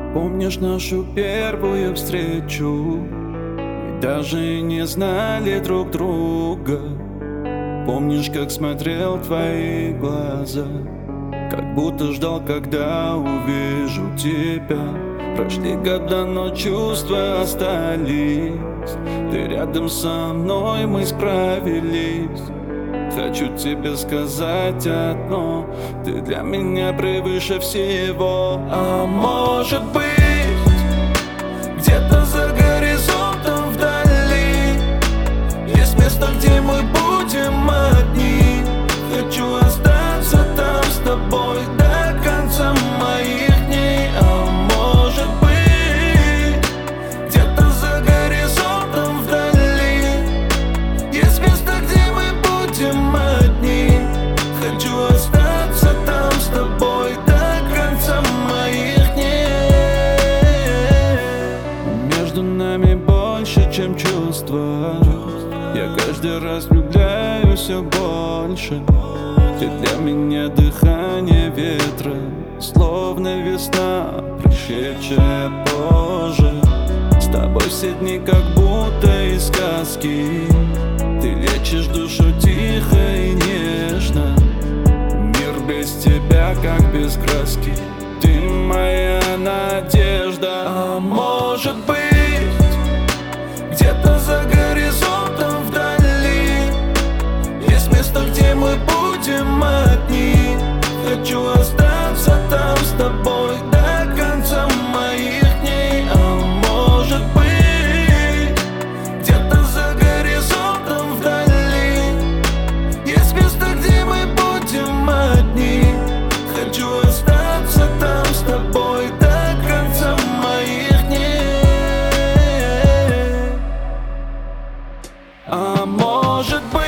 Помнишь нашу первую встречу? Мы даже не знали друг друга. Помнишь, как смотрел в твои глаза, как будто ждал, когда увижу тебя. Прошли года, но чувства остались. Ты рядом со мной, мы справились. Хочу тебе сказать одно: ты для меня превыше всего. А может быть, где-то за горизонтом вдали есть место, где мы будем одни. Хочу остаться там с тобой до конца моих дней. А может быть, где-то за горизонтом вдали есть место, где мы будем одни. Хочу остаться там с тобой до конца моих дней. Между нами больше, чем чувства. Я каждый раз влюбляюсь все больше. Ты для меня дыхание ветра, словно весна, пришедшая позже. С тобой все дни как будто из сказки. Ты лечишь душу тихо и нежно. Мир без тебя как без краски. Ты моя надежда. А может быть, где-то за горизонтом вдали есть место, где мы будем одни. Хочу остаться там с тобой до конца моих дней. А может быть, где-то за горизонтом вдали есть место, где мы будем одни. Хочу остаться там с тобой до конца моих дней. А может быть,